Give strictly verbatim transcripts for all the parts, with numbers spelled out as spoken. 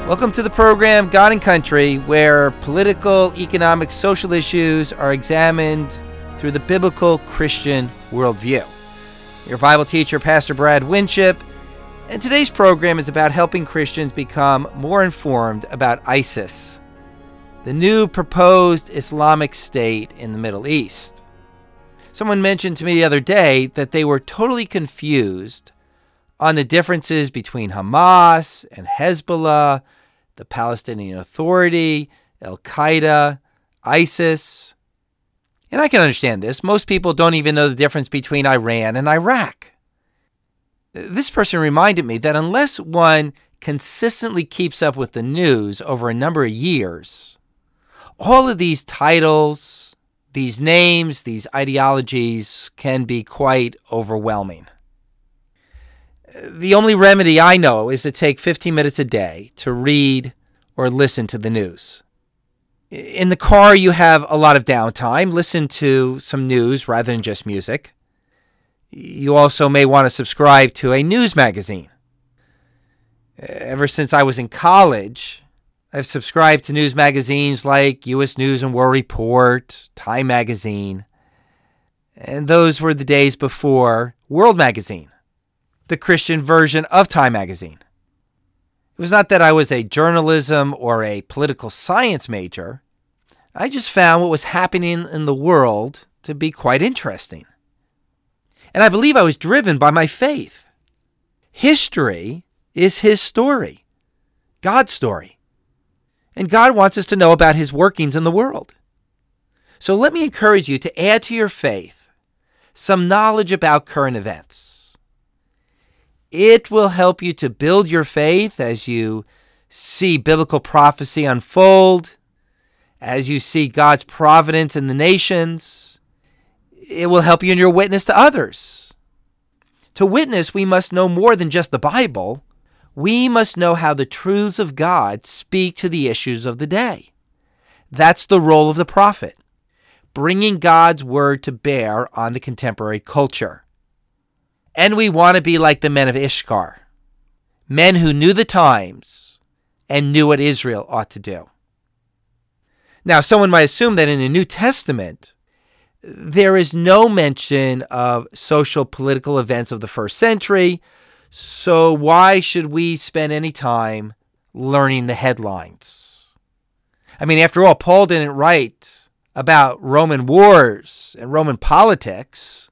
Welcome to the program God and Country, where political, economic, social issues are examined through the biblical Christian worldview. Your Bible teacher, Pastor Brad Winship, and today's program is about helping Christians become more informed about ISIS, the new proposed Islamic state in the Middle East. Someone mentioned to me the other day that they were totally confused on the differences between Hamas and Hezbollah, the Palestinian Authority, Al-Qaeda, ISIS. And I can understand this. Most people don't even know the difference between Iran and Iraq. This person reminded me that unless one consistently keeps up with the news over a number of years, all of these titles, these names, these ideologies can be quite overwhelming. The only remedy I know is to take fifteen minutes a day to read or listen to the news. In the car, you have a lot of downtime. Listen to some news rather than just music. You also may want to subscribe to a news magazine. Ever since I was in college, I've subscribed to news magazines like U S News and World Report, Time Magazine, and those were the days before World Magazine, the Christian version of Time Magazine. It was not that I was a journalism or a political science major. I just found what was happening in the world to be quite interesting. And I believe I was driven by my faith. History is His story, God's story. And God wants us to know about His workings in the world. So let me encourage you to add to your faith some knowledge about current events. It will help you to build your faith as you see biblical prophecy unfold, as you see God's providence in the nations. It will help you in your witness to others. To witness, we must know more than just the Bible. We must know how the truths of God speak to the issues of the day. That's the role of the prophet, bringing God's word to bear on the contemporary culture. And we want to be like the men of Ishkar, men who knew the times and knew what Israel ought to do. Now, someone might assume that in the New Testament, there is no mention of social political events of the first century, so why should we spend any time learning the headlines? I mean, after all, Paul didn't write about Roman wars and Roman politics,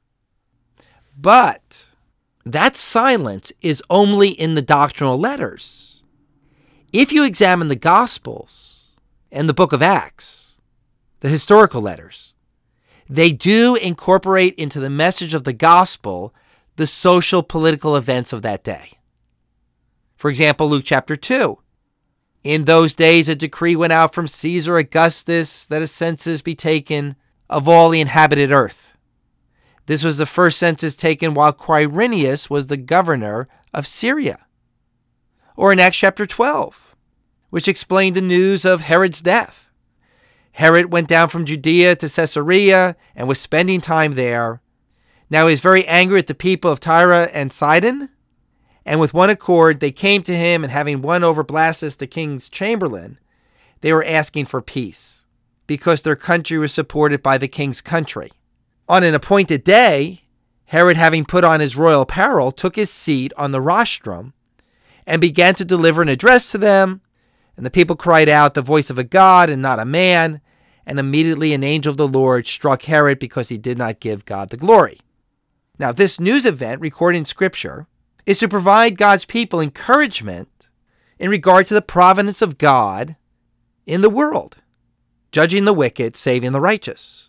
but that silence is only in the doctrinal letters. If you examine the Gospels and the book of Acts, the historical letters, they do incorporate into the message of the gospel the social political events of that day. For example, Luke chapter two. In those days a decree went out from Caesar Augustus that a census be taken of all the inhabited earth. This was the first census taken while Quirinius was the governor of Syria. Or in Acts chapter twelve, which explained the news of Herod's death. Herod went down from Judea to Caesarea and was spending time there. Now he is very angry at the people of Tyre and Sidon, and with one accord they came to him, and having won over Blastus the king's chamberlain, they were asking for peace, because their country was supported by the king's country. On an appointed day, Herod, having put on his royal apparel, took his seat on the rostrum and began to deliver an address to them. And the people cried out, "The voice of a God and not a man." And immediately an angel of the Lord struck Herod because he did not give God the glory. Now, this news event recorded in Scripture is to provide God's people encouragement in regard to the providence of God in the world, judging the wicked, saving the righteous.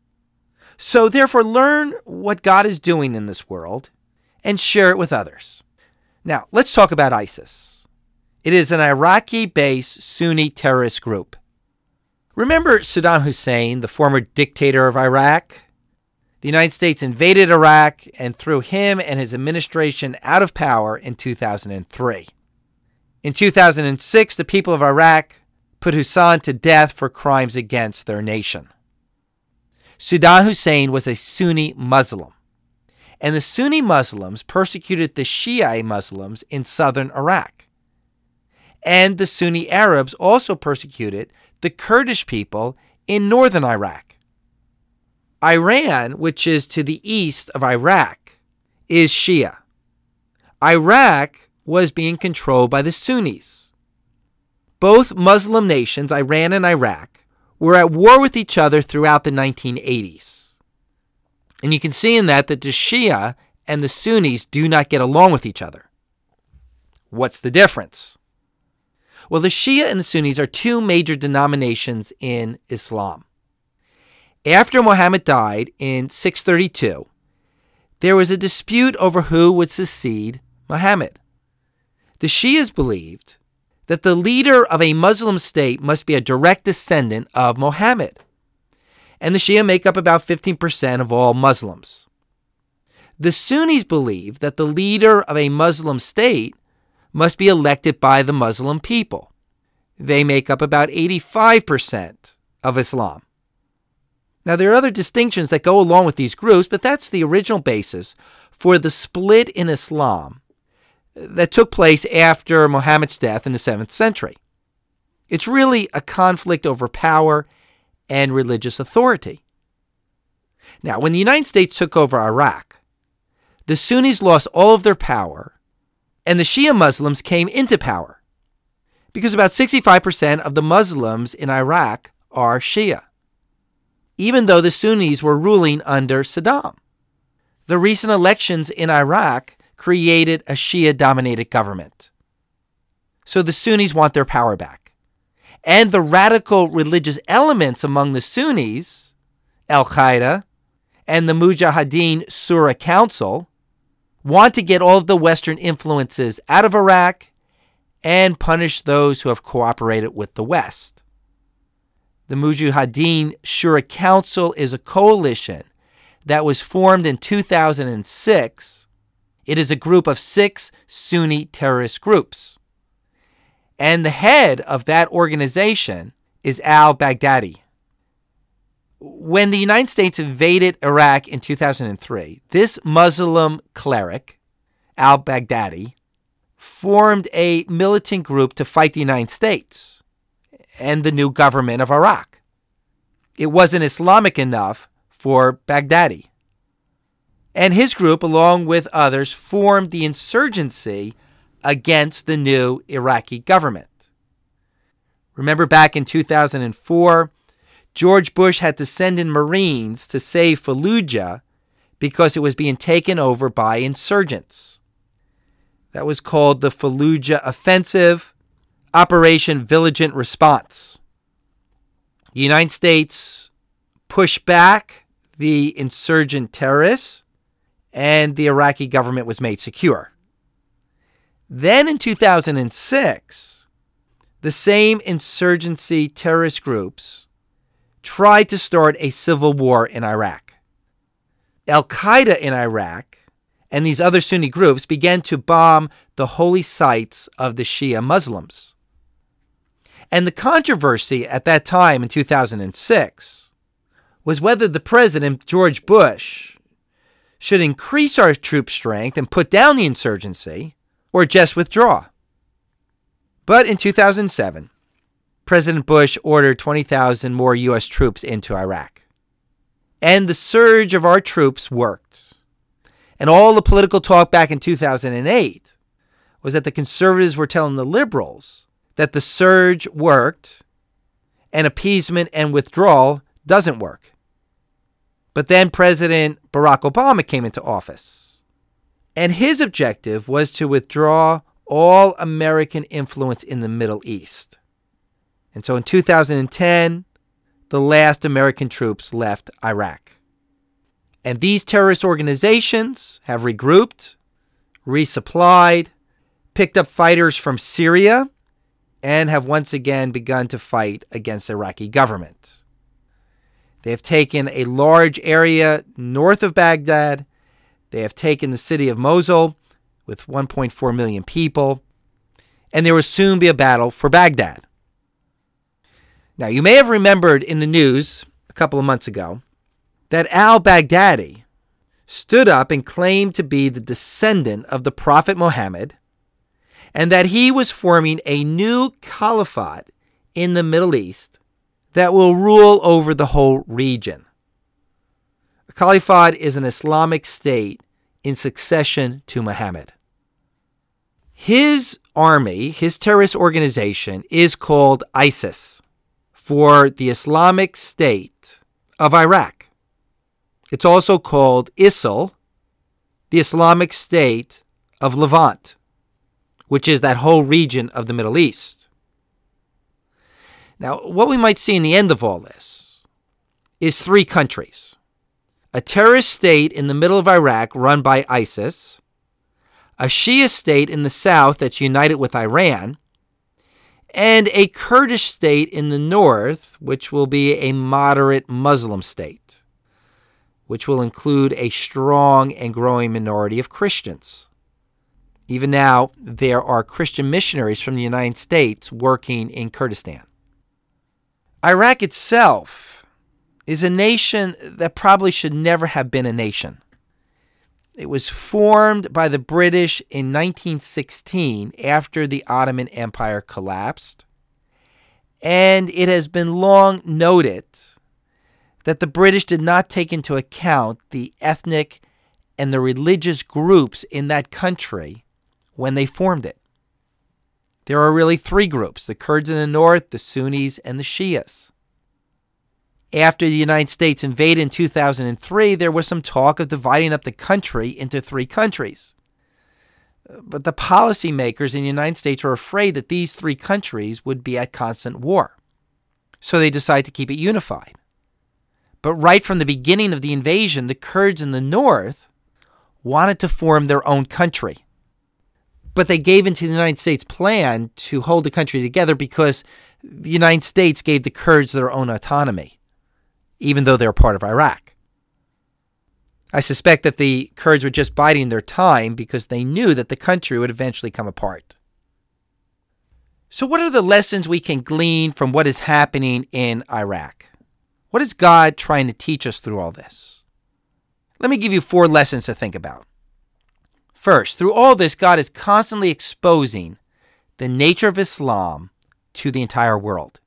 So therefore, learn what God is doing in this world and share it with others. Now, let's talk about ISIS. It is an Iraqi-based Sunni terrorist group. Remember Saddam Hussein, the former dictator of Iraq? The United States invaded Iraq and threw him and his administration out of power in two thousand three. In two thousand six, the people of Iraq put Hussein to death for crimes against their nation. Saddam Hussein was a Sunni Muslim, and the Sunni Muslims persecuted the Shia Muslims in southern Iraq. And the Sunni Arabs also persecuted the Kurdish people in northern Iraq. Iran, which is to the east of Iraq, is Shia. Iraq was being controlled by the Sunnis. Both Muslim nations, Iran and Iraq, were at war with each other throughout the nineteen eighties. And you can see in that that the Shia and the Sunnis do not get along with each other. What's the difference? Well, the Shia and the Sunnis are two major denominations in Islam. After Muhammad died in six thirty-two, there was a dispute over who would succeed Muhammad. The Shias believed that the leader of a Muslim state must be a direct descendant of Muhammad. And the Shia make up about fifteen percent of all Muslims. The Sunnis believe that the leader of a Muslim state must be elected by the Muslim people. They make up about eighty-five percent of Islam. Now, there are other distinctions that go along with these groups, but that's the original basis for the split in Islam that took place after Muhammad's death in the seventh century. It's really a conflict over power and religious authority. Now, when the United States took over Iraq, the Sunnis lost all of their power, and the Shia Muslims came into power, because about sixty-five percent of the Muslims in Iraq are Shia, even though the Sunnis were ruling under Saddam. The recent elections in Iraq created a Shia-dominated government. So the Sunnis want their power back. And the radical religious elements among the Sunnis, Al-Qaeda, and the Mujahideen Shura Council, want to get all of the Western influences out of Iraq and punish those who have cooperated with the West. The Mujahideen Shura Council is a coalition that was formed in two thousand six. It is a group of six Sunni terrorist groups. And the head of that organization is al-Baghdadi. When the United States invaded Iraq in two thousand three, this Muslim cleric, al-Baghdadi, formed a militant group to fight the United States and the new government of Iraq. It wasn't Islamic enough for Baghdadi. And his group, along with others, formed the insurgency against the new Iraqi government. Remember back in two thousand four, George Bush had to send in Marines to save Fallujah because it was being taken over by insurgents. That was called the Fallujah Offensive, Operation Vigilant Response. The United States pushed back the insurgent terrorists, and the Iraqi government was made secure. Then in two thousand six, the same insurgency terrorist groups tried to start a civil war in Iraq. Al-Qaeda in Iraq and these other Sunni groups began to bomb the holy sites of the Shia Muslims. And the controversy at that time in two thousand six was whether the president, George Bush, should increase our troop strength and put down the insurgency or just withdraw. But in two thousand seven, President Bush ordered twenty thousand more U S troops into Iraq. And the surge of our troops worked. And all the political talk back in two thousand eight was that the conservatives were telling the liberals that the surge worked and appeasement and withdrawal doesn't work. But then President Barack Obama came into office, and his objective was to withdraw all American influence in the Middle East. And so in two thousand ten, the last American troops left Iraq. And these terrorist organizations have regrouped, resupplied, picked up fighters from Syria, and have once again begun to fight against the Iraqi government. They have taken a large area north of Baghdad. They have taken the city of Mosul with one point four million people, and there will soon be a battle for Baghdad. Now, you may have remembered in the news a couple of months ago that al-Baghdadi stood up and claimed to be the descendant of the Prophet Muhammad and that he was forming a new caliphate in the Middle East that will rule over the whole region. A caliphate is an Islamic state in succession to Muhammad. His army, his terrorist organization, is called ISIS, for the Islamic State of Iraq. It's also called I S I L, the Islamic State of Levant, which is that whole region of the Middle East. Now, what we might see in the end of all this is three countries. A terrorist state in the middle of Iraq run by ISIS, a Shia state in the south that's united with Iran, and a Kurdish state in the north, which will be a moderate Muslim state, which will include a strong and growing minority of Christians. Even now, there are Christian missionaries from the United States working in Kurdistan. Iraq itself is a nation that probably should never have been a nation. It was formed by the British in nineteen sixteen after the Ottoman Empire collapsed, and it has been long noted that the British did not take into account the ethnic and the religious groups in that country when they formed it. There are really three groups: the Kurds in the north, the Sunnis, and the Shias. After the United States invaded in two thousand three, there was some talk of dividing up the country into three countries. But the policymakers in the United States were afraid that these three countries would be at constant war. So they decided to keep it unified. But right from the beginning of the invasion, the Kurds in the north wanted to form their own country. But they gave into the United States' plan to hold the country together because the United States gave the Kurds their own autonomy, even though they're part of Iraq. I suspect that the Kurds were just biding their time because they knew that the country would eventually come apart. So what are the lessons we can glean from what is happening in Iraq? What is God trying to teach us through all this? Let me give you four lessons to think about. First, through all this, God is constantly exposing the nature of Islam to the entire world.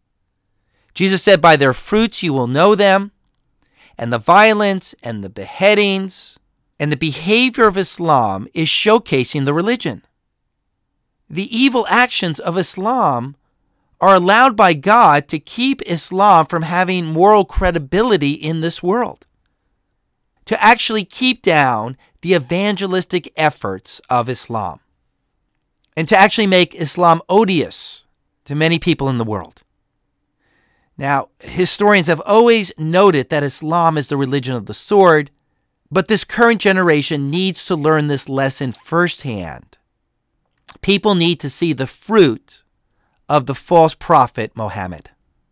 Jesus said, "By their fruits you will know them," and the violence and the beheadings and the behavior of Islam is showcasing the religion. The evil actions of Islam are allowed by God to keep Islam from having moral credibility in this world, to actually keep down the evangelistic efforts of Islam, and to actually make Islam odious to many people in the world. Now, historians have always noted that Islam is the religion of the sword, but this current generation needs to learn this lesson firsthand. People need to see the fruit of the false prophet Muhammad.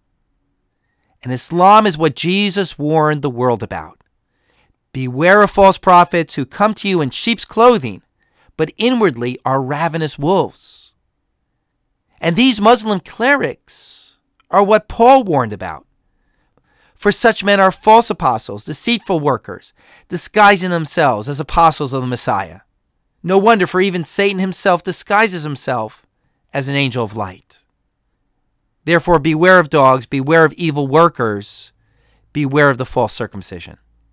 And Islam is what Jesus warned the world about. Beware of false prophets who come to you in sheep's clothing, but inwardly are ravenous wolves. And these Muslim clerics are what Paul warned about. For such men are false apostles, deceitful workers, disguising themselves as apostles of the Messiah. No wonder, for even Satan himself disguises himself as an angel of light. Therefore, beware of dogs, beware of evil workers, beware of the false circumcision.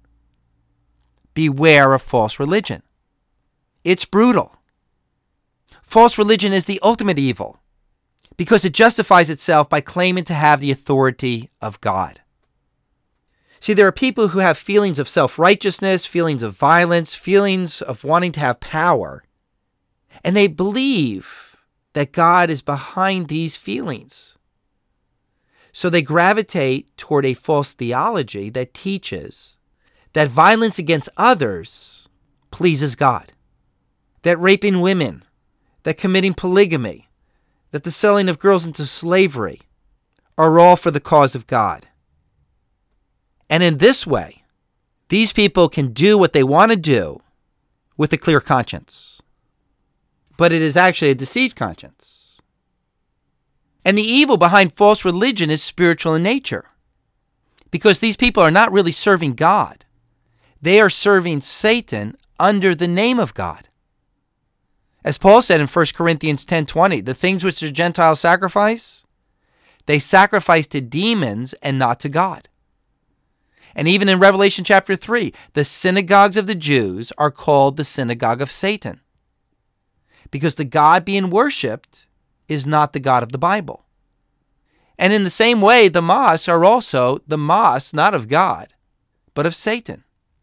Beware of false religion. It's brutal. False religion is the ultimate evil because it justifies itself by claiming to have the authority of God. See, there are people who have feelings of self-righteousness, feelings of violence, feelings of wanting to have power, and they believe that God is behind these feelings. So they gravitate toward a false theology that teaches that violence against others pleases God, that raping women, that committing polygamy, that the selling of girls into slavery are all for the cause of God. And in this way, these people can do what they want to do with a clear conscience. But it is actually a deceived conscience. And the evil behind false religion is spiritual in nature, because these people are not really serving God. They are serving Satan under the name of God. As Paul said in First Corinthians ten twenty, the things which the Gentiles sacrifice, they sacrifice to demons and not to God. And even in Revelation chapter three, the synagogues of the Jews are called the synagogue of Satan, because the God being worshipped is not the God of the Bible. And in the same way, the mosques are also the mosques not of God, but of Satan.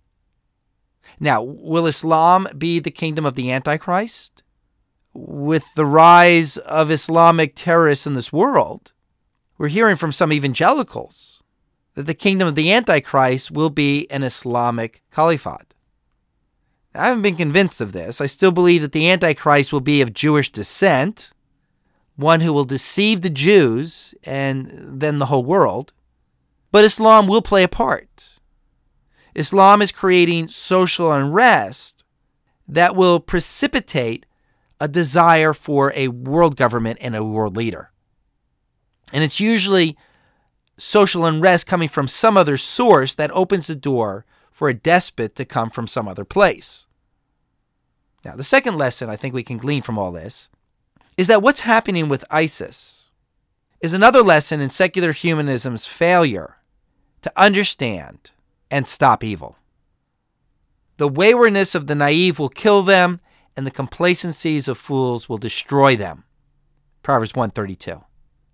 Now, will Islam be the kingdom of the Antichrist? With the rise of Islamic terrorists in this world, we're hearing from some evangelicals that the kingdom of the Antichrist will be an Islamic caliphate. I haven't been convinced of this. I still believe that the Antichrist will be of Jewish descent, one who will deceive the Jews and then the whole world. But Islam will play a part. Islam is creating social unrest that will precipitate a desire for a world government and a world leader. And it's usually social unrest coming from some other source that opens the door for a despot to come from some other place. Now, the second lesson I think we can glean from all this is that what's happening with ISIS is another lesson in secular humanism's failure to understand and stop evil. The waywardness of the naive will kill them, and the complacencies of fools will destroy them. Proverbs one thirty-two.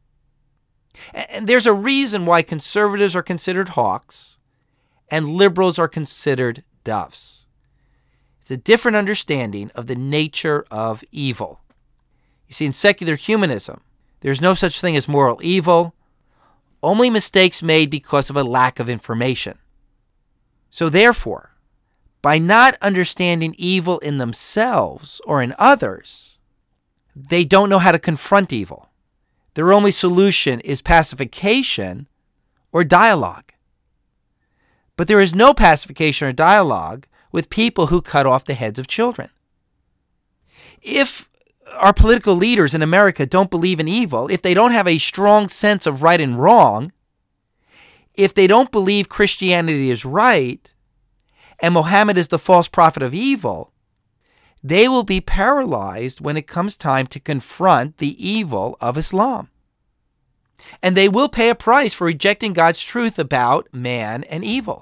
And there's a reason why conservatives are considered hawks and liberals are considered doves. It's a different understanding of the nature of evil. You see, in secular humanism, there's no such thing as moral evil, only mistakes made because of a lack of information. So therefore, by not understanding evil in themselves or in others, they don't know how to confront evil. Their only solution is pacification or dialogue. But there is no pacification or dialogue with people who cut off the heads of children. If our political leaders in America don't believe in evil, if they don't have a strong sense of right and wrong, if they don't believe Christianity is right, and Muhammad is the false prophet of evil, they will be paralyzed when it comes time to confront the evil of Islam. And they will pay a price for rejecting God's truth about man and evil.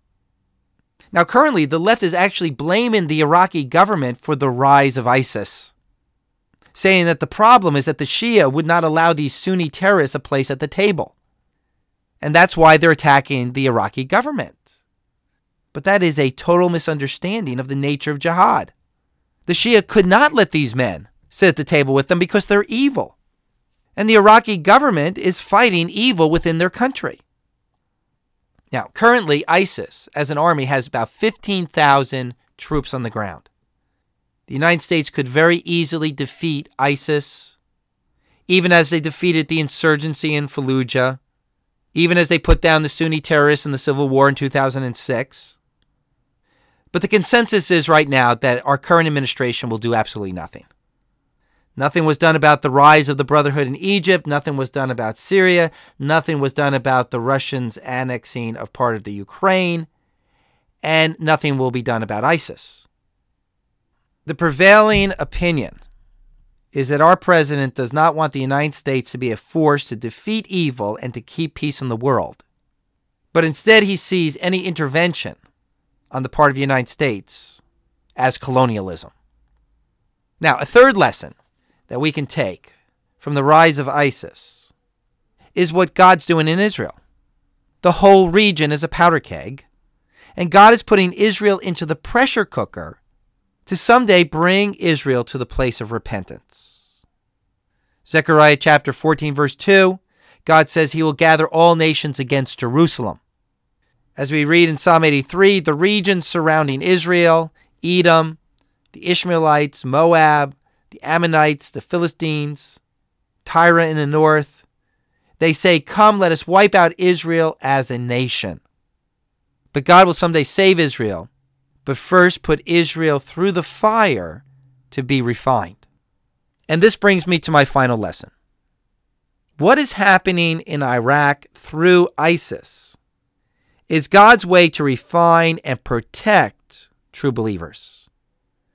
Now, currently, the left is actually blaming the Iraqi government for the rise of ISIS, saying that the problem is that the Shia would not allow these Sunni terrorists a place at the table. And that's why they're attacking the Iraqi government. But that is a total misunderstanding of the nature of jihad. The Shia could not let these men sit at the table with them because they're evil. And the Iraqi government is fighting evil within their country. Now, currently, ISIS, as an army, has about fifteen thousand troops on the ground. The United States could very easily defeat ISIS, even as they defeated the insurgency in Fallujah, even as they put down the Sunni terrorists in the Civil War in two thousand six. But the consensus is right now that our current administration will do absolutely nothing. Nothing was done about the rise of the Brotherhood in Egypt. Nothing was done about Syria. Nothing was done about the Russians annexing of part of the Ukraine. And nothing will be done about ISIS. The prevailing opinion is that our president does not want the United States to be a force to defeat evil and to keep peace in the world. But instead he sees any intervention on the part of the United States as colonialism. Now, a third lesson that we can take from the rise of ISIS is what God's doing in Israel. The whole region is a powder keg, and God is putting Israel into the pressure cooker to someday bring Israel to the place of repentance. Zechariah chapter fourteen, verse two, God says he will gather all nations against Jerusalem. As we read in Psalm eighty-three, the regions surrounding Israel, Edom, the Ishmaelites, Moab, the Ammonites, the Philistines, Tyre in the north, they say, "Come, let us wipe out Israel as a nation." But God will someday save Israel, but first put Israel through the fire to be refined. And this brings me to my final lesson. What is happening in Iraq through ISIS is God's way to refine and protect true believers.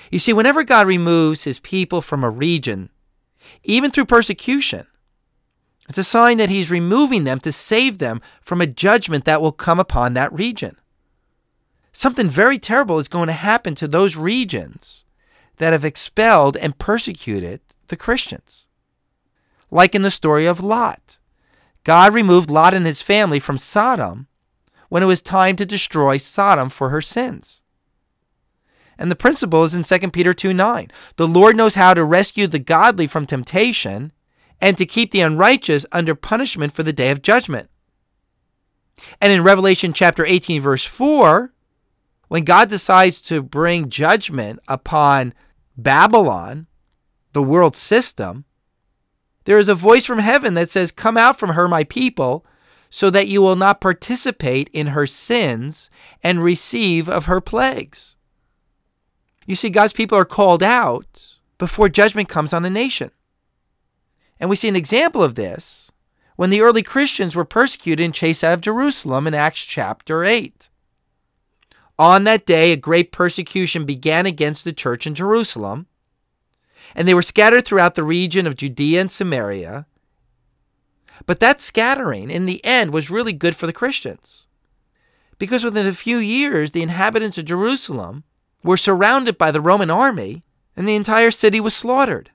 You see, whenever God removes his people from a region, even through persecution, it's a sign that he's removing them to save them from a judgment that will come upon that region. Something very terrible is going to happen to those regions that have expelled and persecuted the Christians. Like in the story of Lot. God removed Lot and his family from Sodom when it was time to destroy Sodom for her sins. And the principle is in Second Peter two nine. The Lord knows how to rescue the godly from temptation and to keep the unrighteous under punishment for the day of judgment. And in Revelation chapter eighteen, verse four, when God decides to bring judgment upon Babylon, the world system, there is a voice from heaven that says, "Come out from her, my people, so that you will not participate in her sins and receive of her plagues." You see, God's people are called out before judgment comes on a nation. And we see an example of this when the early Christians were persecuted and chased out of Jerusalem in Acts chapter eight. On that day, a great persecution began against the church in Jerusalem, and they were scattered throughout the region of Judea and Samaria. But that scattering, in the end, was really good for the Christians, because within a few years, the inhabitants of Jerusalem were surrounded by the Roman army, and the entire city was slaughtered.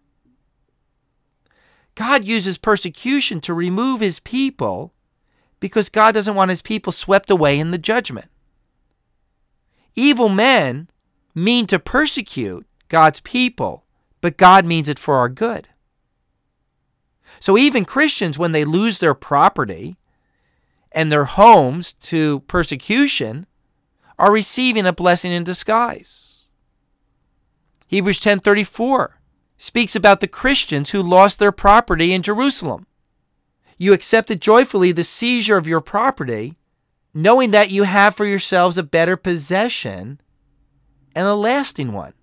God uses persecution to remove his people because God doesn't want his people swept away in the judgment. Evil men mean to persecute God's people, but God means it for our good. So even Christians, when they lose their property and their homes to persecution, are receiving a blessing in disguise. Hebrews ten thirty-four speaks about the Christians who lost their property in Jerusalem. You accepted joyfully the seizure of your property, knowing that you have for yourselves a better possession and a lasting one.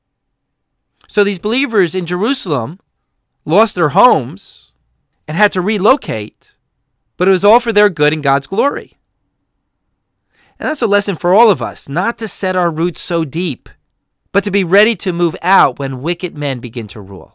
So these believers in Jerusalem lost their homes and had to relocate, but it was all for their good and God's glory. And that's a lesson for all of us, not to set our roots so deep, but to be ready to move out when wicked men begin to rule.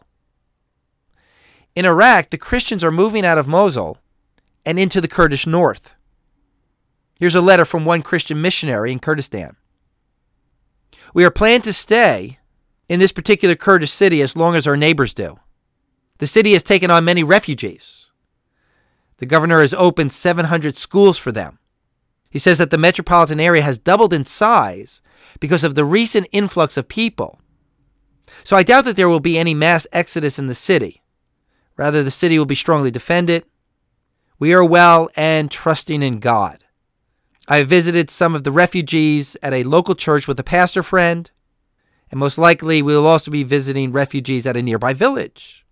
In Iraq, the Christians are moving out of Mosul and into the Kurdish north. Here's a letter from one Christian missionary in Kurdistan. We are planning to stay in this particular Kurdish city as long as our neighbors do. The city has taken on many refugees. The governor has opened seven hundred schools for them. He says that the metropolitan area has doubled in size because of the recent influx of people. So I doubt that there will be any mass exodus in the city. Rather, the city will be strongly defended. We are well and trusting in God. I have visited some of the refugees at a local church with a pastor friend, and most likely we will also be visiting refugees at a nearby village.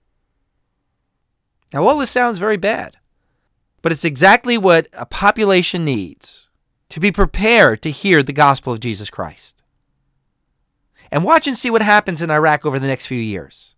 Now, all this sounds very bad, but it's exactly what a population needs to be prepared to hear the gospel of Jesus Christ. And watch and see what happens in Iraq over the next few years.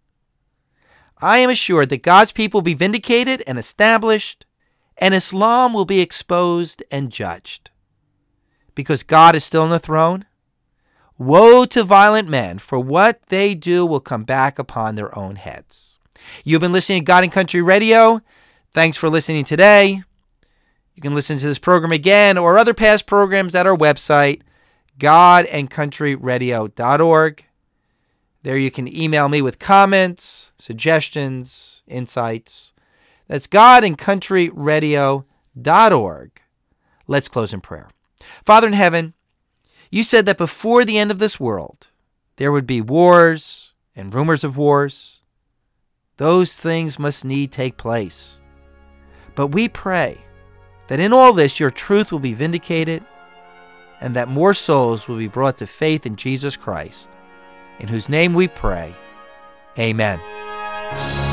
I am assured that God's people will be vindicated and established, and Islam will be exposed and judged. Because God is still on the throne, woe to violent men, for what they do will come back upon their own heads. You've been listening to God and Country Radio. Thanks for listening today. You can listen to this program again or other past programs at our website, god and country radio dot org. There you can email me with comments, suggestions, insights. That's god and country radio dot org. Let's close in prayer. Father in heaven, you said that before the end of this world, there would be wars and rumors of wars. Those things must need take place. But we pray that in all this your truth will be vindicated and that more souls will be brought to faith in Jesus Christ, in whose name we pray. Amen.